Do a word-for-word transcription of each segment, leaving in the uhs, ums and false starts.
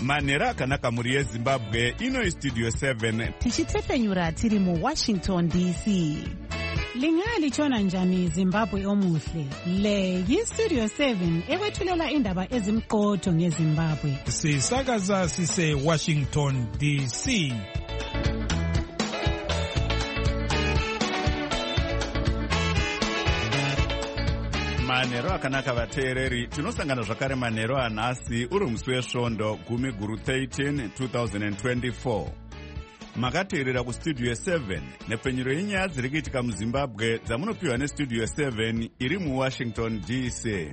manhero akanaka mhuri yezimbabwe. Ino istudio seven tichitefenyura tiri muwashington D C. Lingalichona njani Zimbabwe omuhle? Le yistudio seven ewethulela indaba ezimqotho ngeZimbabwe. Sisakaza sise Washington D C. manhero akanaka vateereri, tinosangana zvakare manhero anhasi uri musi wesvondo gumi guru thirteen twenty twenty-four. Makateerera kustudio seven nepfenyuro yenyaya dziri kuitika muzimbabwe dzamunopiwa nestudio seven iri muwashington D C.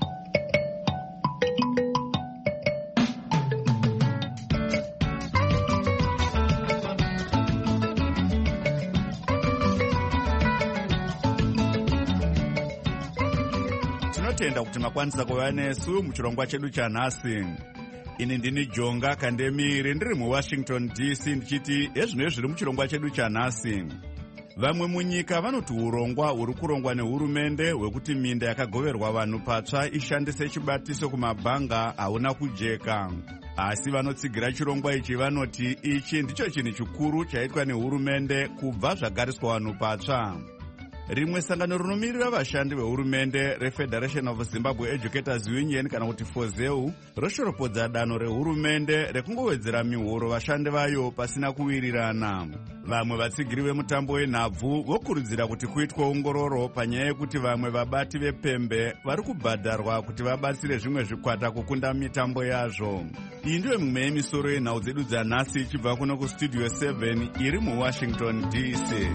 Tinotenda kuti makwanisa kuva nesu muchirongwa chedu chanhasi. Ini ndini Jonga Kandemiri ndiri muWashington D C ndichiti ezvino zviri muchirongwa chedu chanhasi. Vamwe munyika vanoti urongwa huri kurongwa nehurumende hwekuti minda yakagoverwa vanhu patsva ishandise chibatiso kumabhanga hauna kujeka. Asi vanotsigira chirongwa ichi vanoti ichi ndicho chinhu chikuru chaitwa nehurumende kubva zvagariswa vanhu patsva. Rimwe sangano rinomiririra vashandi vehurumende reFederation of Zimbabwe Educators Union kana kuti FOZEU roshoropodza danho rehurumende rekungowedzera mihoro vashandi vayo pasina kuwirirana. Vamwe vatsigiri vemutambo wenhabvu vokurudzira kuti kuitwe ongororo panyaya yekuti vamwe vabati vepembe vari kubhadharwa kuti vabatsire zvimwe zvikwata kukunda mitambo yazvo. Iyi ndiyo mimwe yemisoro yenhau dzedu dzanhasi ichibva kuno kustudio seven iri muWashington D C.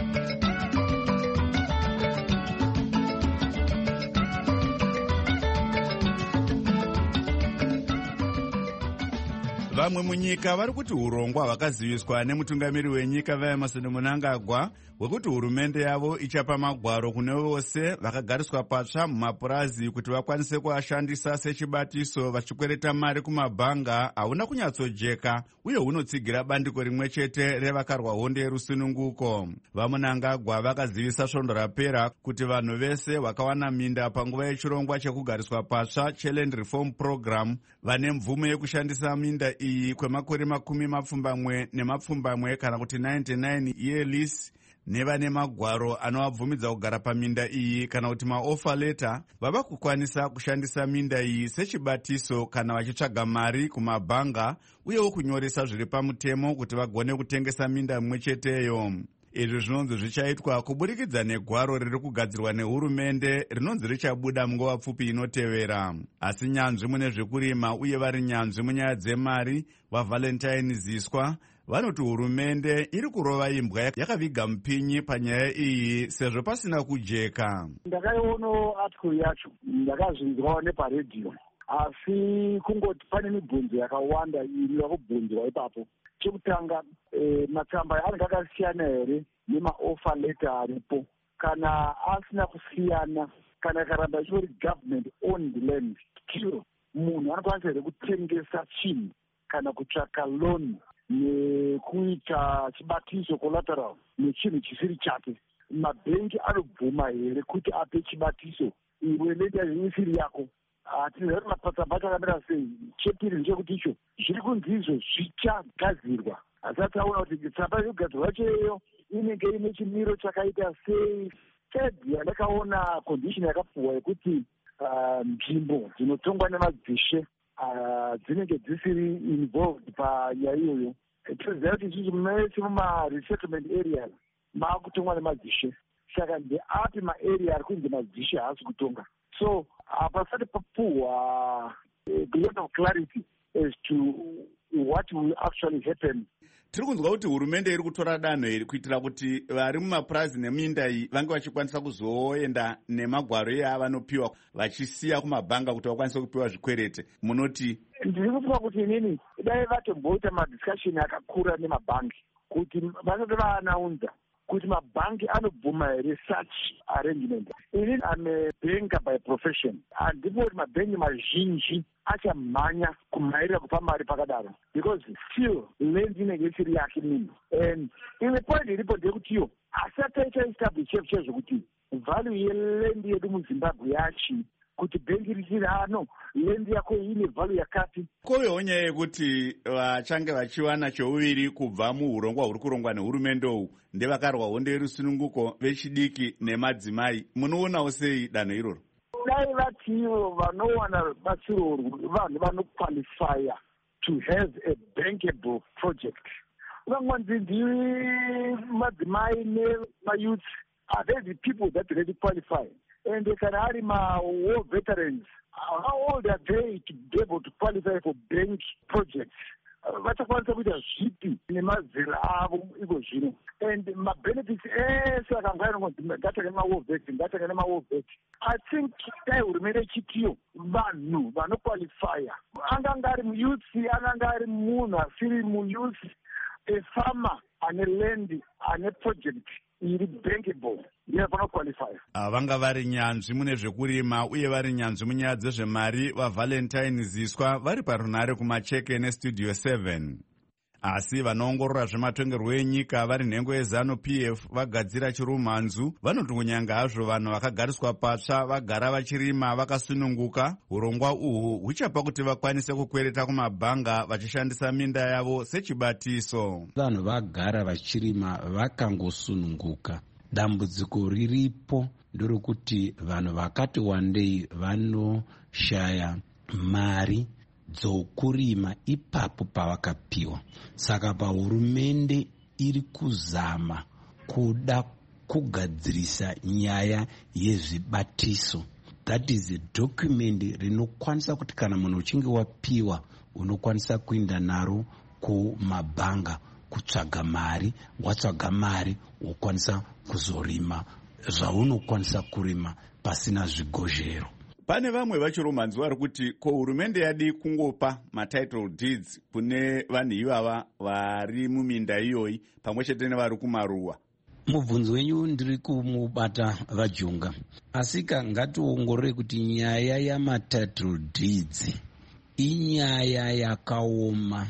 Vamwe munyika vari kuti urongwa hwakaziviswa nemutungamiri wenyika vaEmerson Mnangagwa hwekuti hurumende yavo ichapa magwaro kune vose vakagariswa patsva mumapurazi kuti vakwanise kuashandisa sechibatiso vachikwereta mari kumabhanga hauna kunyatsojeka uye hunotsigira bandiko rimwe chete revakarwa hondo yerusununguko. VaMnangagwa vakazivisa svondo rapera kuti vanhu vese vakawana minda panguva yechirongwa chekugariswa patsva cheLand Reform Program vane mvumo yekushandisa minda iyi kwemakore makumi mapfumbamwe nemapfumbamwe kana kuti ninety-nine year lease, nevane magwaro anovabvumidza kugara paminda iyi kana kuti maoffer letter vava kukwanisa kushandisa minda iyi sechibatiso kana vachitsvaga mari kumabhanga uyewo kunyoresa zviri pamutemo kuti vagone kutengesa minda mumwe cheteyo. Izvi zvinonzi zvichaitwa kuburikidza negwaro riri kugadzirwa nehurumende rinonzi richabuda munguva pfupi inotevera. Asi nyanzvi mune zvekurima uye vari nyanzvi munyaya dzemari vaValentine Ziswa vanoti hurumende iri kurova imbwa yakaviga mupinyi panyaya iyi sezvo pasina kujeka. Ndakaiono article yacho ndakazvinzwawo neparedhiyo, asi kungoti pane mibvunzo yakawanda iri yakubvunzwa ipapo. Chekutanga, eh, matsamba anenge akasiyana here nemaoffer letter aripo? Kana asina kusiyana, kana karamba ichori government owned land, still munhu anokwanisa here kutengesa chinhu kana kutsvaka loan nekuita chibatiso collateral nechinhu chisiri chake. Mabhengi anobvuma here kuti ape chibatiso iwe lenda isiri yako? Hatizari matsamba akamira sei. Chepiri ndechekuti icho zviri kunzi izvo zvichagadzirwa. Asi ataona kuti tsamba yogadzirwa cheyo inenge ine chimiro chakaita sei. Third, yandakaona condition yakapuwa yekuti nzvimbo dzinotongwa nemadzishe dzinenge dzisiri involved panyaya iyoyo. Tinoziva kuti isusu mese muma-resettlement areas maakutongwa nemadzishe, saka ndeapi maarea ari kunzi madzishe haasi kutonga. So pasati papuhwa a lot of clarity as to what will actually happen. Tiri kunzwa kuti hurumende iri kutora danho iri kuitira kuti vari mumapurazi neminda iyi vange vachikwanisa kuzoenda nemagwaro iye avanopiwa vachisiya kumabhanga kuti vakwanise kupiwa zvikwerete. Munoti? Ndiri kufunga kuti inini dai vatomboita madiscussion akakura nemabhangi kuti vasati vaanaunza kuti mabhangi anobvuma here such arrangement. Inini am a banker by profession. Handiko kuti mabhengi mazhinji achamhanya kumhairira kupa mari pakadaro, because still land inenge isiri yake munhu. And imwe point iripo ndeyekuti iyo asati aichaestablish chezvo kuti value yeland yedu muZimbabwe yachi kuti bhengi richiri ano lendi yako ine vhalu yakati. Kovewo nyaya yekuti vachange vachiwana chouviri kubva muurongwa huri kurongwa nehurumende uhu ndevakarwa hondo yerusununguko vechidiki nemadzimai. Munoonawo sei danho iroro? Dai vati ivo vanowana batsiro vanhu vanoqualifya to have a bankable project. Ungangonzi ndivi madzimai nemayouth, are they the people that really qualify? And they can have my war veterans. How old are they to be able to qualify for bank projects? Vachakwanisa kuita zvipi nemazera avo iko zvino. And mabenefits ese akangoya nongonzi ngatenge ma-war vet, ngatenge ma-war vet. I think dai hurumende ichitiyo vanhu vanoqualifya. Angange ari muyouth, angange ari munhu asiri muyouth, a farmer ane land ane project iri bankable ndiyafana qualify. Vanga vari nyanzvi mune zvekurima uye vari nyanzvi munyaya dzezvemari vaValentine Ziswa vari parunare kumacheke nestudio seven. Asi vanoongorora zvematongerwo enyika vari nhengo yeZanu-P F vagadzira chirumhanzu vanoti kunyanga hazvo vanhu vakagariswa patsva vagara vachirima vakasununguka, urongwa uhwu huchapa kuti vakwanise kukwereta kumabhanga vachishandisa minda yavo sechibatiso. Vanhu vagara vachirima vakangosununguka. Dambudziko riripo ndorokuti vanhu vakati wandei vanoshaya mari dzokurima ipapo pavakapiwa. Saka pahurumende iri kuzama kuda kugadzirisa nyaya yezvibatiso. That is a document rinokwanisa kuti kana munhu uchinge wapiwa unokwanisa kuenda naro kumabhanga kutsvaga mari, watsvaga mari wokwanisa kuzorima zvaunokwanisa kurima pasina zvigozhero. Pane vamwe vachirumhanzi vari kuti ko hurumende yadi kungopa matitle deeds kune vanhu ivava vari muminda iyoyi pamwe chete nevari kumaruwa. Mubvunzo wenyu ndiri kumubata vaJunga. Asika ngationgorore kuti nyaya yamatitle deeds inyaya yakaoma.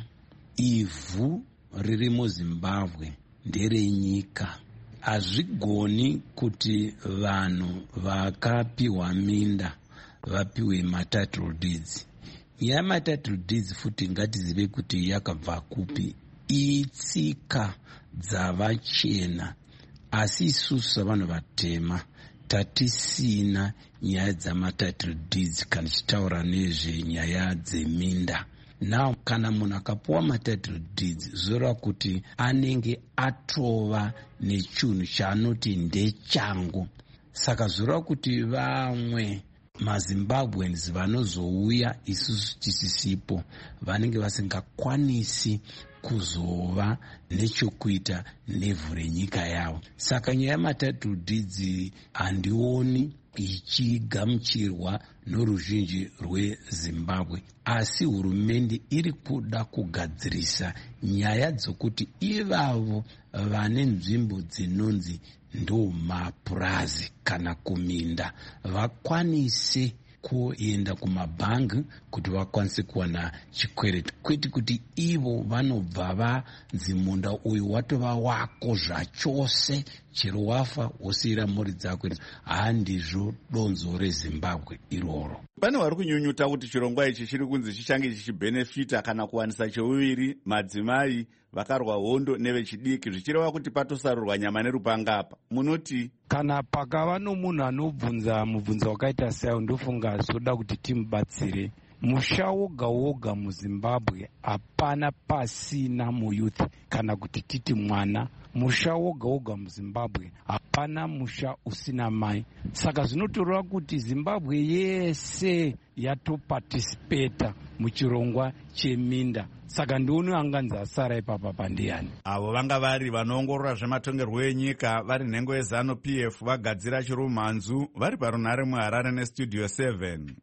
Ivhu riri muZimbabwe nderenyika. Hazvigoni kuti vanhu vakapiwa minda vapiwe matitle deeds. Nyaya yamatitle deeds futi ngatizive kuti yakabva kupi. Itsika dzavachena, asi isusu savanhu vatema tatisina nyaya dzamatitle deeds kana tichitaura nezvenyaya dzeminda. Now kana munhu akapuwa matitle deeds zvoreva kuti anenge atova nechinhu chaanoti ndechangu. Saka zvoreva kuti vamwe maZimbabweans vanozouya isusu tisisipo vanenge vasingakwanisi kuzova nechokuita nevhu renyika yavo. Saka nyaya yamatitle deeds handioni ichigamuchirwa noruzhinji rweZimbabwe, asi hurumende iri kuda kugadzirisa nyaya dzokuti ivavo vane nzvimbo dzinonzi ndo mapurazi kana kuminda vakwanise kuenda kumabhangi kuti vakwanise kuwana chikwereti, kwete kuti ivo vanobva vanzi munda uyu watova wako zvachose, chero wafa wosiyira mhuri dzako. Handizvo donzo reZimbabwe iroro. Pane vari kunyunyuta kuti chirongwa ichi chiri kunzi chichange chichibenefita kana kuwanisa cheuviri madzimai vakarwa hondo nevechidiki, zvichireva kuti patosarurwa nyama nerupanga apa. Munoti kana pakava nomunhu anobvunza mubvunzo wakaita sayo ndofunga zvoda kuti timubatsire. Musha woga woga muZimbabwe hapana pasina muyuth kana kuti titi mwana. Musha woga woga muZimbabwe hapana musha usina mai. Saka zvinotoreva kuti Zimbabwe yese yatoparticipata muchirongwa cheminda. Saka ndioni anganzi asara ipapa pandiani. Avo vanga vari vanoongorora zvematongerwo enyika vari nhengo yeZanu-P F vagadzira chirumhanzu vari parunare muHarare nestudio seven.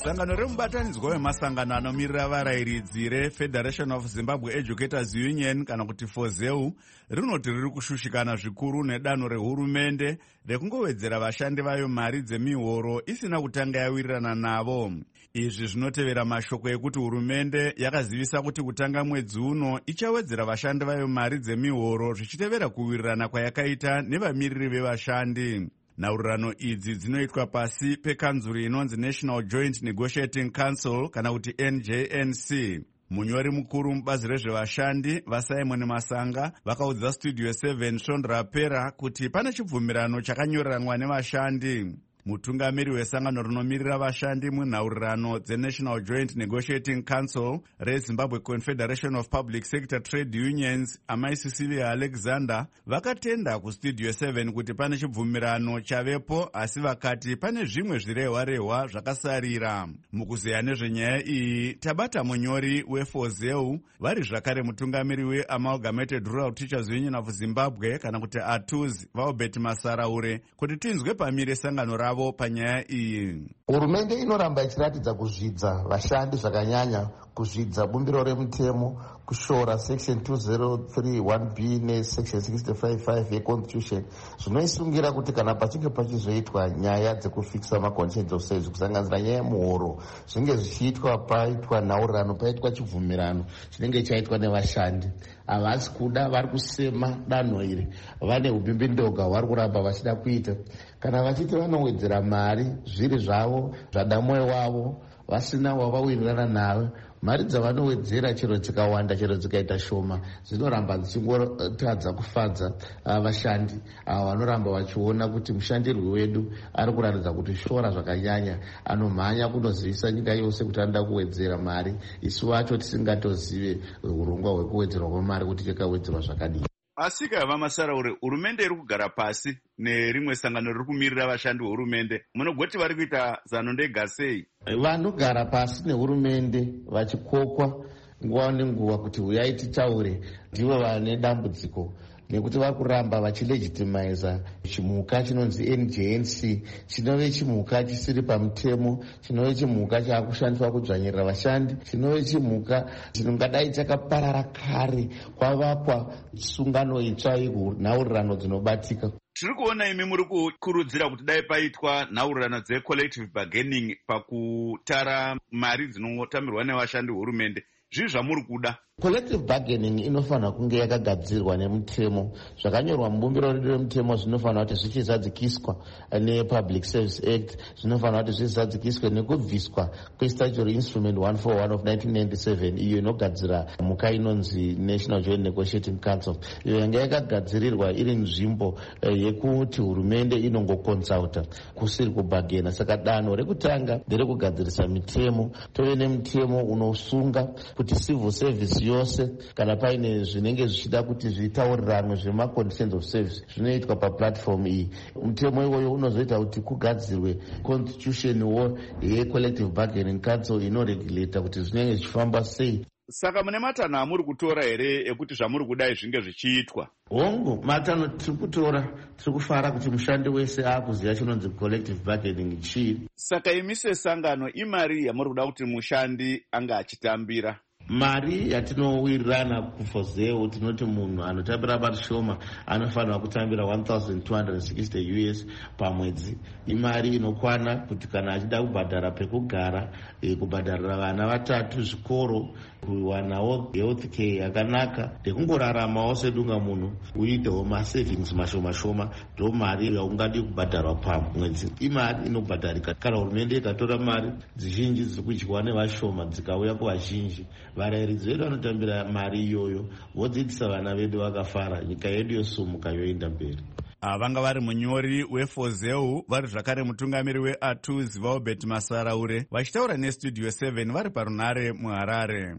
sangano remubatanidzwa wemasangano anomirira varayiridzi reFederation of Zimbabwe Educators Union kana kuti FOZEU rinoti riri kushushikana zvikuru nedanho rehurumende rekungowedzera vashandi vayo mari dzemihoro isina kutanga yawirirana navo. Izvi zvinotevera mashoko ekuti hurumende yakazivisa kuti kutanga mwedzi uno ichawedzera vashandi vayo mari dzemihoro zvichitevera kuwirirana kwayakaita nevamiriri vevashandi. Nhaurirano idzi dzinoitwa pasi pekanzuri inonzi National Joint Negotiating Council kana kuti N J N C. Munyori mukuru mubazi rezvevashandi vaSimon Masanga vakaudza Studio seven Svondo rapera kuti pane chibvumirano chakanyoreranwa nevashandi. Mutungamiri wesangano rinomirira vashandi munhaurirano dzeNational Joint Negotiating Council reZimbabwe Confederation of Public Sector Trade Unions Amai Cecilia Alexander vakatenda kuStudio seven kuti pane chibvumirano chavepo, asi vakati pane zvimwe zvirehwa-rehwa zvakasarira. Mukuzeya nezvenyaya iyi tabata munyori weFOZEU vari zvakare mutungamiri weAmalgamated Rural Teachers Union of Zimbabwe kana kuti A T U Z Vaobert Masaraure kuti tinzwe pamire sangano ravo panyaya iyi. Hurumende inoramba ichiratidza kuzvidza vashandi zvakanyanya, kuzvidza bumbiro remutemo, kushora section two oh three one B nesection sixty-five five yeconstitution zvinoisungira kuti kana pachinge pachizoitwa nyaya dzekufikisa maconditions of service kusanganisira nyaya yemuhoro zvinenge zvichiitwa paitwa nhaurirano, paitwa chibvumirano chinenge chaitwa nevashandi. Havasi kuda, vari kusema danho iri, vane ubimbindoga hwavari kuramba vachida kuita. Kana vachiti vanowedzera mari zviri zvavo zvada mwoyo wavo vasina wavawirirana nawe, mari dzavanowedzera chero dzikawanda chero dzikaita shoma dzinoramba dzichingotadza kufadza vashandi ava vanoramba vachiona kuti mushandirwi wedu ari kuratidza kuti shora zvakanyanya, anomhanya kunozivisa nyika yose kuti anoda kuwedzera mari, isu vacho tisingatozive urongwa hwekuwedzerwa kwemari kuti chakawedzerwa zvakadii. Asika vaMasaraure, hurumende iri kugara pasi nerimwe sangano riri kumirira vashandi vehurumende, munogoti vari kuita zano ndega sei? Vanogara pasi nehurumende vachikokwa nguva nenguva kuti uyai titaure, ndivo vane dambudziko nekuti vari kuramba vachilegitimiza chimuka chinonzi N J N C, chinove chimuka chisiri pamutemo, chinove chimuka chaakushandiswa kudzvanyirira vashandi, chinove chimuka chinongadai chakaparara kare kwavakwa sungano itsva yenhaurirano dzinobatika. Tiri kuona imi muri kukurudzira kuti dai paitwa nhaurirano dzecollective bargaining pakutara mari dzinotamirwa nevashandi vehurumende. Zvii zvamuri kuda? Collective bargaining inofanira kunge yakagadzirwa nemutemo, zvakanyorwa mubumbiro redu remutemo zvinofanira kuti zvichizadzikiswa nePublic Service Act, zvinofanira kuti zvichizadzikiswe nekubviswa kwestatutory instrument one forty-one of nineteen ninety-seven iyo inogadzira muka inonzi National Joint Negotiating Council. Iyo yanga yakagadzirirwa iri nzvimbo yekuti hurumende inongokonsulta kusiri kubhagena. Saka danho rekutanga nderekugadzirisa mitemo, tove nemutemo unosunga kuti civil service yose kana paine zvinenge zvichida kuti zvitauriranwe zvemaconditions of service zvinoitwa paplatform iyi. Mutemo iwoyo unozoita kuti kugadzirwe constitution yecollective bargaining council inoregulata kuti zvinenge zvichifamba sei. Saka mune matanho amuri kutora here ekuti zvamuri kudai zvinge zvichiitwa? Hongu, matanho tiri kutora, tiri kufara kuti mushandi wese aakuziva chinonzi collective bargaining chii. Saka imi sesangano imari yamuri kuda kuti mushandi anga achitambira? Mari yatinowirirana kuFOZEU tinoti munhu anotambira mari shoma anofanira kutambira one thousand two hundred sixty U S pamwedzi. Imari inokwana kuti kana achida kubhadhara pekugara, e, kubhadharira vana vatatu zvikoro, kuwanawo health care yakanaka, nekungoraramawo sedunga munhu, uitewo masavings mashoma shoma, ndo mari yaungadi kubhadharwa pamwedzi. Imari inobhadharika kana hurumende ikatora mari dzizhinji dziri kudyiwa nevashoma dzikauya kuvazhinji. Varayiridzi vedu vanotambira mari iyoyo, vodzidzisa vana vedu vakafara, nyika yedu yosumuka yoenda mberi. Vanga vari munyori weFOZEU vari zvakare mutungamiri weA T U Z Vaobert Masaraure vachitaura neStudio seven vari parunare muHarare.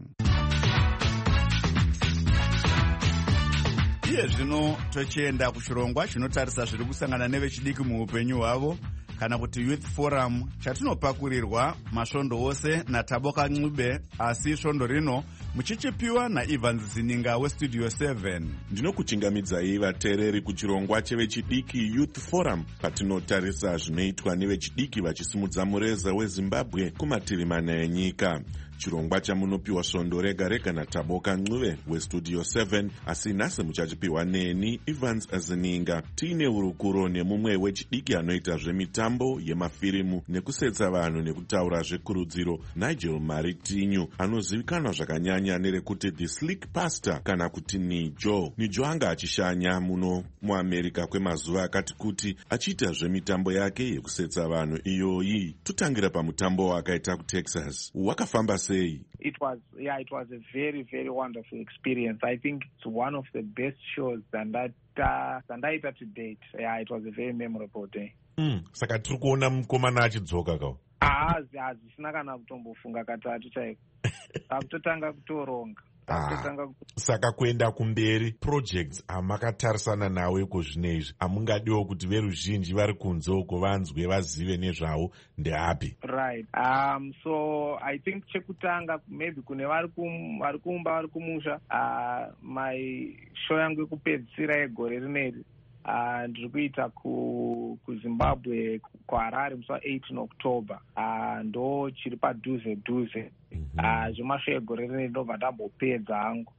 Iye zvino tochienda kuchirongwa chinotarisa zviri kusangana nevechidiki muupenyu hwavo kana kuti Youth Forum chatinopakurirwa masvondo ose naTaboka Ncube, asi svondo rino muchichipiwa naEvans Zininga westudio seven. Ndinokuchingamidzai vateereri kuchirongwa chevechidiki Youth Forum, patinotarisa zvinoitwa nevechidiki vachisimudza mureza weZimbabwe kumativi mana enyika. Chirongwa chamunopiwa svondo rega rega naTaboka Ncube westudio seven, asi nhasi muchachipiwa neni Evans Zininga. Tiine urukuro nemumwe wechidiki anoita zvemitambo yemafirimu nekusetsa vanhu nekutaura zvekurudziro, Nigel Maritinyu, anozivikanwa zvakanyanya nerekuti The Slick Pastor kana kuti Nijo. Nijo anga achishanya muno muAmerica kwemazuva akati kuti achiita zvemitambo yake yekusetsa vanhu iyoyi. Tutangira pamutambo wakaita kuTexas. Wakafamba sei? It was, yeah, it was a very, very wonderful experience. I think it's one of the best shows than that uh, than that to date. Yeah, it was a very memorable day. Mm. Saka tiri kuona mukomana achidzoka kawo. Hazi hazisina kana kutombofunga katatu chaiko. Akutotanga kutoronga. Ah, saka kuenda kumberi projects amakatarisana nawe kuzvinezvi amungadiwo kuti veruzhinji vari kunze uko vanzwe vazive nezvavo ndeapi? Right. Um, so I think chekutanga maybe kune vari kumba vari kumusha, uh, my show yangu yekupedzisira yegore rineri Uh, ndiri kuita ku kuZimbabwe kuHarare musi wa-eighteen October. Uh, ndo chiri padhuze dhuze. Uh, zvemasho egore rineri ndobva ndambopedza hangu.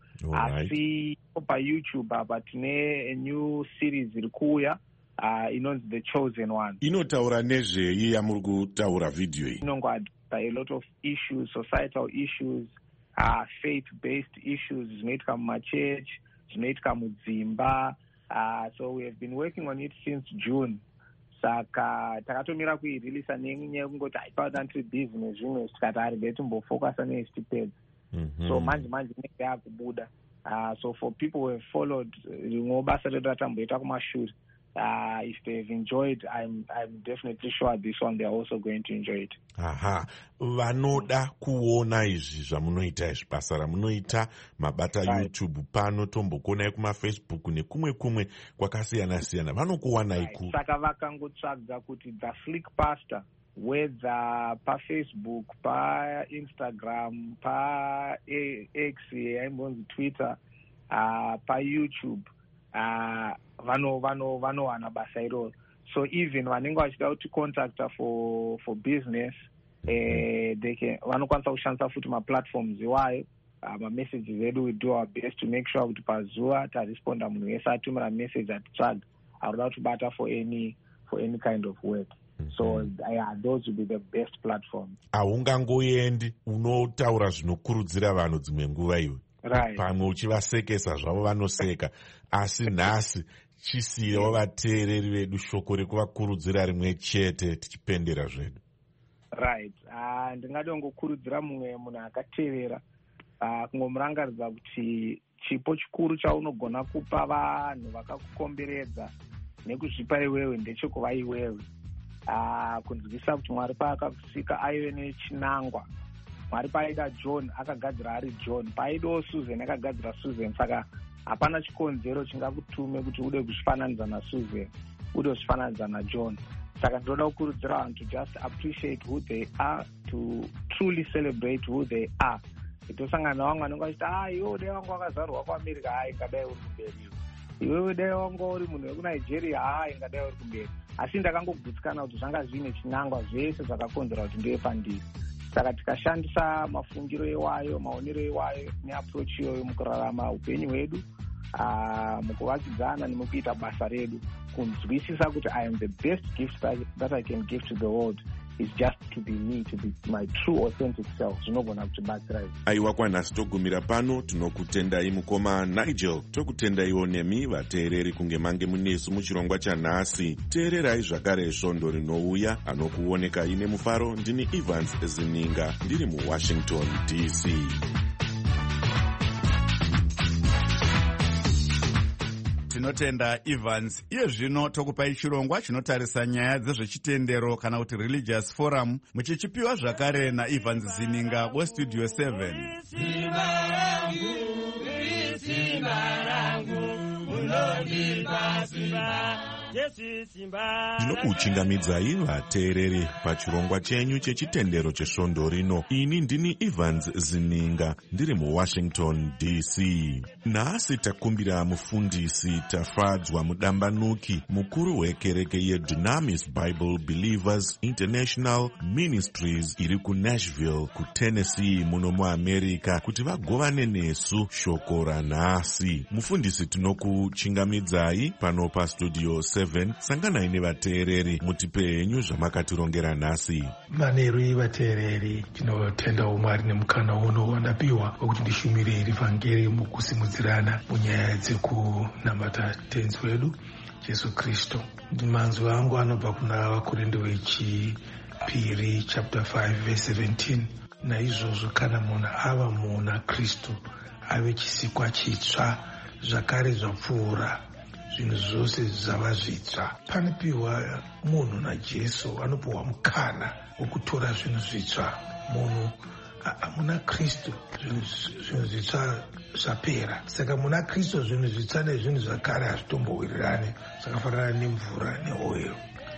Asi paYouTube apa tine a new series iri kuuya uh, inonzi The Chosen One. Inotaura nezvei yamuri kutaura video iyi? Inongwada a lot of issues, societal issues, uh, faith-based issues zvinoitika mumachechi, zvinoitika mudzimba. Uh, so we have been working on it since June. Saka takatomira kuireleasa nenyaya yekungoti haipa tiri busy nezvimwe tikati ari betimbofocusa neestipeds. So manje manje inenge yakubuda. Uh, so for people who have followed rimwe basa redu ratamboita kumashure, uh, if they've enjoyed, I'm I'm definitely sure this one they're also going to enjoy it. Aha, vanoda kuona izvi zvamunoita izvi basa ramunoita mabata right. YouTube pano tombokonai kumafacebook nekumwe kumwe kwakasiyana siyana vanokuwanai ku right. Saka vakangotsvaga kuti The Slick Pastor whether paFacebook, paInstagram, paX, aimbonzi Twitter, uh, paYouTube, uh, vano vano vanowana basa iroro. So even vanenge vachida kuti contacta for for business, eh, they can vanokwanisa kushandisa futi maplatforms iwayo. Uh, mamessages edu we do our best to make sure kuti pazuva taresponda munhu wese atumira message atitsvaga aroda kutibata for any for any kind of work. So yeah, those would be the best platforms. Haungangoendi unotaura zvinokurudzira vanhu dzimwe nguva iwe. Right. Pamwe uchivasekesa zvavo vanoseka asi nhasi chisiyawo vateereri vedu shoko rekuvakurudzira rimwe chete tichipendera zvedu. Right. Uh, ndingada kungokurudzira mumwe munhu akatevera uh, kungomurangaridza kuti chipo chikuru chaunogona kupa vanhu vakakukomberedza nekuzvipa iwewe ndechekuva iwewe. Uh, kunzwisa kuti Mwari paakakusika aive nechinangwa. Mwari paaida John akagadzira ari John, paaidawo Susan akagadzira Susan. Saka hapana chikonzero chingakutume kuti ude kuzvifananidza naSusan, ude kuzvifananidza naJohn. Saka ndinoda kukurudzira vanhu to just appreciate who they are, to truly celebrate who they are. Itosangana navamwe vanenge vachiti ah iwe dai wangu wakazvarwa kuAmerica, hai ingadai uri kumberi, iwewe dai wangu uri munhu wekuNigeria, hai ingadai uri kumberi. Asi ndakangogutsikana kuti zvanga zvine chinangwa zvese zvakakonzera kuti ndive pandiri. Saka tikashandisa mafungiro iwayo, maonero iwayo neapproach iyoyo mukurarama upenyu hwedu, uh, mukuvakidzana nemukuita basa redu, kunzwisisa kuti I am the best gift that, that I can give to the world is just to be me, to be my true authentic self. Zvinogona kutibatsira. Aiwa kwanhasi togumira pano, tinokutendai mukoma Nigel, tokutendaiwo nemi vateereri kunge mange munesu muchirongwa chanhasi. Teererai zvakare svondo rinouya, anokuonekai nemufaro. Ndini Evans Zininga, ndiri muWashington D C. Tinotenda Evans. Iye zvino tokupai chirongwa chinotarisa nyaya dzezvechitendero kana kuti religious forum, muchichipiwa zvakare naEvans Zininga westudio seven. Simba rangu, simba rangu, unonipa simba. ndinokuchingamidzai vateereri pachirongwa chenyu chechitendero chesvondo rino. Ini ndini Evans Zininga ndiri muwashington D C. Nhasi takumbira mufundisi Tafadzwa Mudambanuki, mukuru wekereke yeDunamis Bible Believers International Ministries iri kuNashville kuTennessee muno muAmerica, kuti vagovane nesu shoko ranhasi. Mufundisi, tinokuchingamidzai pano pastudio seven. Sanganai nevateereri mutipe henyu zvamakatirongera nhasi. Maneri vateereri, tinotenda umwari nemukana uno wandapiwa wekuti ndishumire iri vhangeri mukusimudzirana munyaya dzekunamata tenzi wedu Jesu Kristu. Manzwi angu anobva kuna Vakorinde wechipiri chapter five verse seventeen. Naizvozvo kana munhu ava muna Kristu ave chisikwa chitsva, zvakare zvapfuura, zvinhu zvose zvava zvitsva. Panopiwa munhu naJesu anopiwa mukana wokutora zvinhu zvitsva. Munhu muna Kristu zvinhu zvitsva zvapera. Saka muna Kristu zvinhu zvitsva nezvinhu zvakare hazvitombowirirani, zvakafanana nemvura neoil.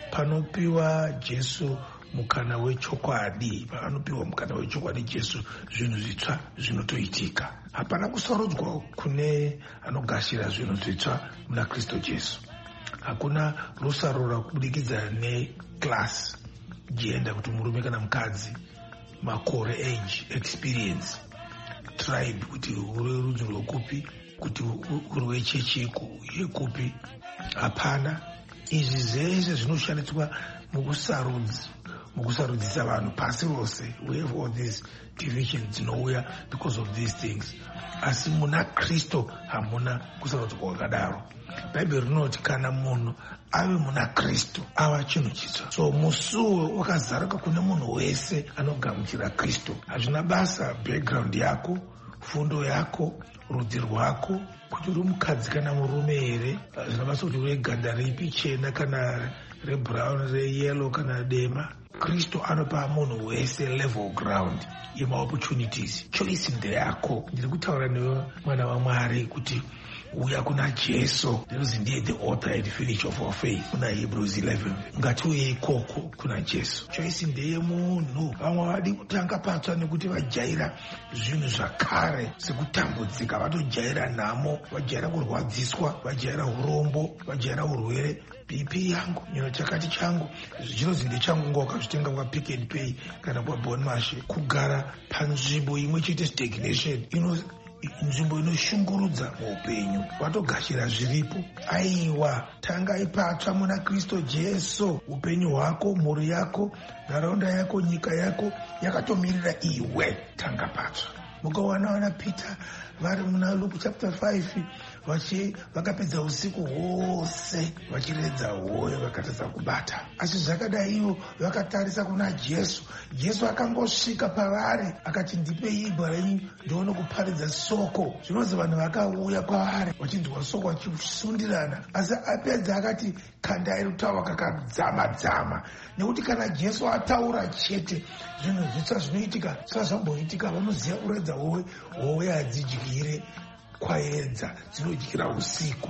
Panopiwa Jesu mukana wechokwadi, panopiwa mukana wechokwadi Jesu, zvinhu zvitsva zvinotoitika. Hapana kusarodzwa kune anogashira zvinhu zvitsva muna Kristu Jesu. Hakuna rusarura kubudikidza neclass, gender, kuti murume kana mukadzi, makore, age, experience, tribe, kuti uri rudzi rwekupi, kuti uri wechechi yekupi. Hapana. Izvi zvese zvinoshandiswa mukusarudza mukusarudzisa vanhu pasi rose. We have all these divisions dzinouya because of these things. Asi muna Kristu hamuna kusarudzwa kwakadaro. Bhaibheri rinoti kana munhu ave muna Kristu ava chinhu chitsva. So musuwo wakazaruka kune munhu wese anogamuchira Kristu. Hazvina basa background yako, fundo yako, rudzi rwako, kuti uri mukadzi kana murume here. Hazvina basa kuti uri ganda ripi, chena kana rebrown, reyellow kana dema. Kristu anopa munhu wese level ground yemaopportunities. Choice ndeyako. Ndiri kutaura newe mwana waMwari kuti uya kuna Jesu, ndinozi ndiye the author and finisher of our faith, kuna Hebrews eleven. Ngatiuye ikoko kuna Jesu. Choice ndeye munhu. Vamwe vadi kutanga patsva nekuti vajaira zvinhu zvakare sekutambudzika, vatojaira nhamo, vajaira kurwadziswa, vajaira urombo, vajaira urwere. B P yangu, nyino chakati changu, zvinozi ndechangu ngo wakazvitenga kwa Pick and Pay kana kwa Bon Marché. Kugara panzvimbo imwe chete stagnation, ino nzvimbo inoshungurudza muupenyu, watogashira zviripo. Aiwa, tanga ipatsva muna Kristu Jesu. Upenyu hwako, mhuri yako, nharaunda yako, nyika yako yakatomirira iwe. Tanga patsva. Mukawana wana Peter vari muna Luke chapter five vachi vakapedza usiku hwose vachiredza hoyo vakatadza kubata. Asi zvakadai ivo vakatarisa kuna Jesu. Jesu akangosvika pavari akati ndipei ibwa renyu ndione kuparidza soko. Zvinonzi vanhu vakauya kwavari vachinzwa soko vachisundirana. Asi apedza akati kandai rutaura kakadzama-dzama. Nekuti kana Jesu ataura chete zvinhu zvitsva zvinoitika sezvamboitika. Vanoziva kuredza howe, howe hadzidyire kwaedza, dzinodyira usiku.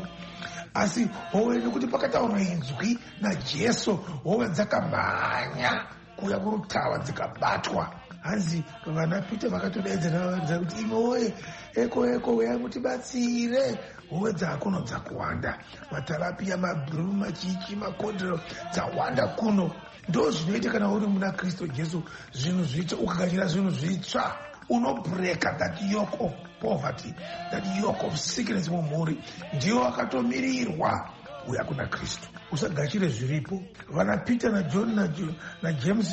Asi howe nekuti pakataurwa inzwi naJesu, howe dzakamhanya kuuya kurutawa dzikabatwa. Hanzi vana Pita vakatodaidza navavanza kuti imi howe, eko eko uya mutibatsire. Howe dzakuno dzakuwanda, matarapia, mabhuru, machichi, makodhero dzawanda kuno. Ndo zvinoita kana uri muna Kristu Jesu, zvinhu zvitsva. Ukagashira zvinhu zvitsva, unobreka that yoke of poverty, that yoke of sickness mumhuri. Ndiyo akatomirirwa uya kuna Kristu. Usagashire zviripo. Vana Peter na John na, John, na James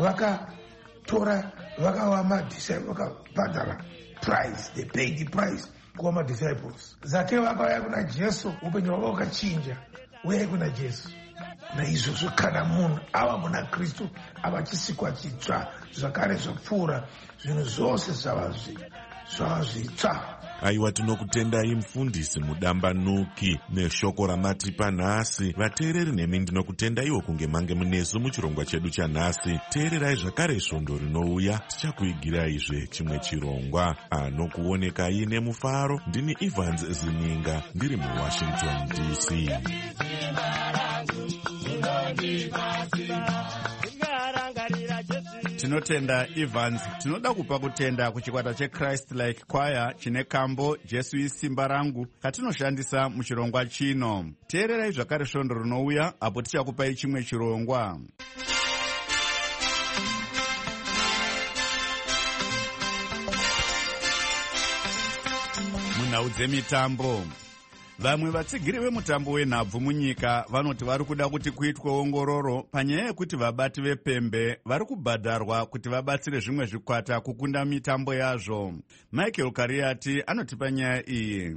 vakatora vakawa madisciples, vakabhadhara price, they paid the price kuva madisciples. Zakeo vakauya kuna Jesu, upenyu hwavo ukachinja. Uyai kuna Jesu. Naizvozvo kana munhu ava muna Kristu ava chisikwa chitsva, zvakare zvapfuura, zvinhu zvose zvava zvitsva. aiwa tinokutendai mufundisi mudambanuki neshoko ramatipa nhasi. vateereri nemi ndinokutendaiwo kunge mange munesu muchirongwa chedu chanhasi. teererai zvakare svondo rinouya tichakuigiraizve chimwe chirongwa. anokuonekai nemufaro ndini Evans Zininga ndiri muWashington D C. Tinotenda Evans. Tinoda kupa kutenda kuchikwata cheChrist Like Choir chine kambo Jesu isimba rangu katinoshandisa muchirongwa chino. Teererai zvakare svondo rinouya apo tichakupai chimwe chirongwa. Munhau dzemitambo. Vamwe vatsigiri vemutambo wenhabvu munyika vanoti vari kuda kuti kuitwe ongororo panyaya yekuti vabati vepembe vari kubhadharwa kuti vabatsire zvimwe zvikwata kukunda mitambo yazvo. Michael Kariati anotipa nyaya iyi.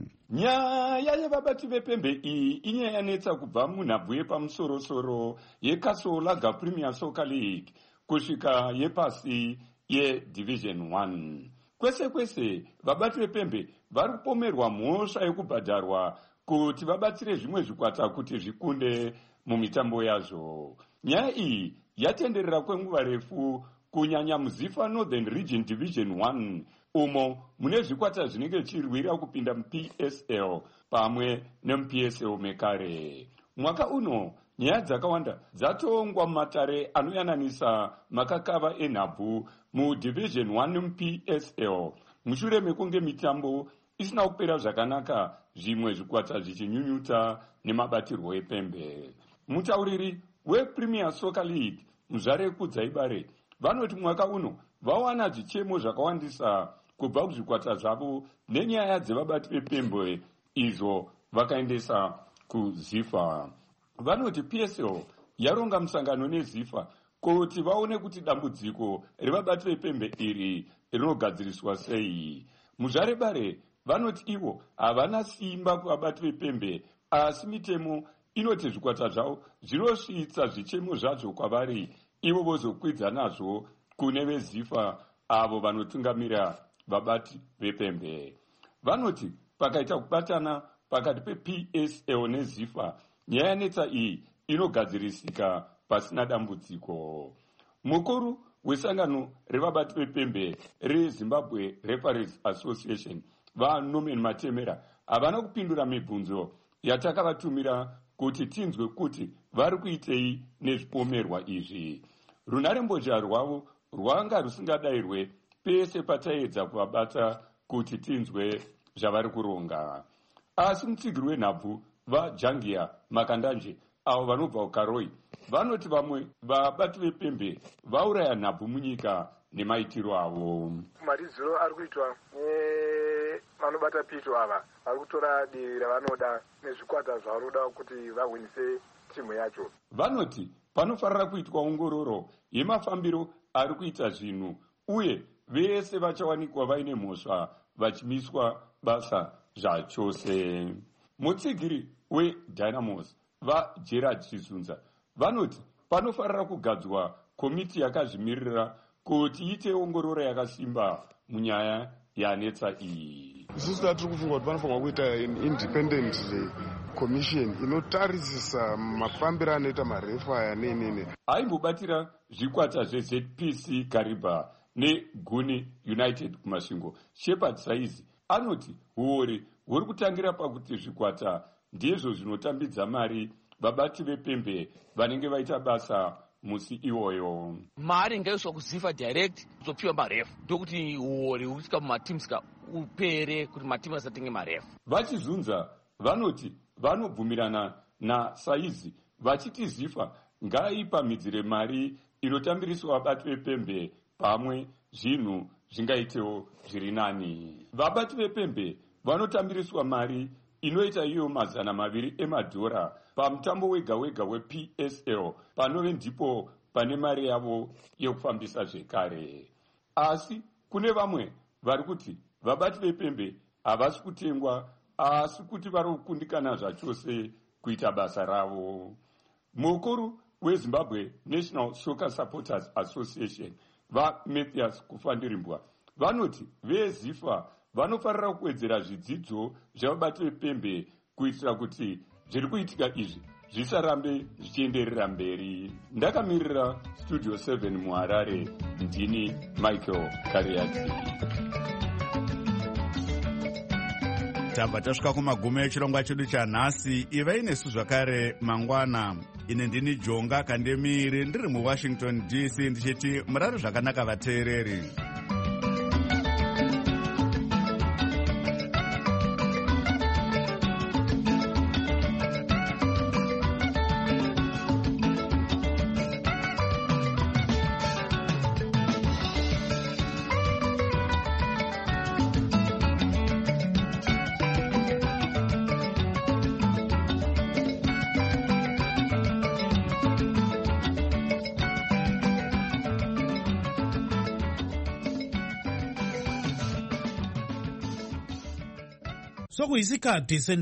Nyaya yevabati vepembe iyi inyaya yanetsa kubva munhabvu yepamusoro-soro yeKasolaga Premier Soccer League kusvika yepasi yeDivision one. Kwese kwese vabati vepembe vari kupomerwa mhosva yekubhadharwa kuti vabatsire zvimwe zvikwata kuti zvikunde mumitambo yazvo. Nyaya iyi yatenderera kwenguva refu kunyanya muZifa Northern Region Division one umo mune zvikwata zvinenge zvichirwira kupinda muP S L pamwe nemuP S L mekare. Mwaka uno nyaya dzakawanda dzatongwa mumatare anoyananisa makakava enhabvu muDivision one nemuP S L mushure mekunge mitambo isina kupera zvakanaka, zvimwe zvikwata zvichinyunyuta nemabatirwo epembe. Mutauriri wePremier Soccer League Muzvare Kudzaibare vanoti mwaka uno vawana zvichemo zvakawandisa kubva kuzvikwata zvavo nenyaya dzevabati vepembe izvo vakaendesa kuZifa. Vanoti P S L yaronga musangano neZifa kuti vaone kuti dambudziko revabati vepembe iri rinogadziriswa sei. Muzvare bare vanoti ivo havana simba kuvabati vepembe, asi mitemo inoti zvikwata zvavo zvinosvitsa zvichemo zvazvo kwavari, ivo vozokwidza nazvo kune veZifa avo vanotungamira vabati vepembe. Vanoti pakaita kubatana pakati peP S L neZifa, nyaya yanetsa iyi inogadzirisika pasina dambudziko. Mukuru wesangano revabati vepembe reZimbabwe Referees Association vaNorman Matemera havana kupindura mibvunzo yatakavatumira kuti tinzwe kuti vari kuitei nezvipomerwa izvi. Runharembozha rwavo rwanga rusingadayirwe pese pataedza kuvabata kuti tinzwe zvavari kuronga. Asi mutsigiri wenhabvu vaJangia Makandanje avo vanobva kuKaroi vanoti vamwe vabati vepembe vauraya nhabvu munyika nemaitiro avo. Mariziro ari kuitwa nevanobata pito ava vari kutora dii ravanoda nezvikwata zvavanoda kuti vahwinise timu yacho. Vanoti panofanira kuitwa ongororo yemafambiro ari kuita zvinhu uye vese vachawanikwa vaine mhosva vachimiswa basa zvachose. Mutsigiri weDynamos vaGerard Chizunza vanoti panofanira kugadzwa komiti yakazvimirira kuti iite ongororo yakasimba munyaya yanetsa iyi. Isusu tiri kufunga kuti panofanira kuita independent commission inotarisisa mafambiro anoita marefa aya neinini. Aimbobatira zvikwata zveZ P C Kariba neGuni United kumasvingo, Shepard Saizi anoti huori huri kutangira pakuti zvikwata ndizvo zvinotambidza mari vabati vepembe vanenge vaita basa musi iwoyo. Mari ngaiswa kuZifa direct kuzopiwa marefu ndokuti uori husvika mumatimsika upere kuti matimu asatenge marefu. Vachizunza vanoti vanobvumirana naSaizi vachiti Zifa ngaipamhidzire mari inotambiriswa vabati vepembe pamwe zvinhu zvingaitewo zviri nani. Vabati vepembe vanotambiriswa mari inoita iyo mazana maviri emadhora pamutambo wega wega weP S L panove ndipo pane mari yavo yekufambisa zvekare. Asi kune vamwe vari kuti vabati vepembe havasi kutengwa asi kuti vari kukundikana zvachose kuita basa ravo. Mukuru weZimbabwe National Soccer Supporters Association vaMathias Kufandirimbwa vanoti veZifa vanofarira kuwedzera zvidzidzo zvevabati vepembe kuitira kuti zviri kuitika izvi zvisarambe zvichienderera mberi. Ndakamirira studio seven muharare, ndini Michael Kariati. tabva tasvika kumagumo echirongwa chedu chanhasi. ivai nesu zvakare mangwana. ine ndini Jonga Kandemiri ndiri muWashington D C ndichiti murare zvakanaka vateereri. Sokuyisikhathi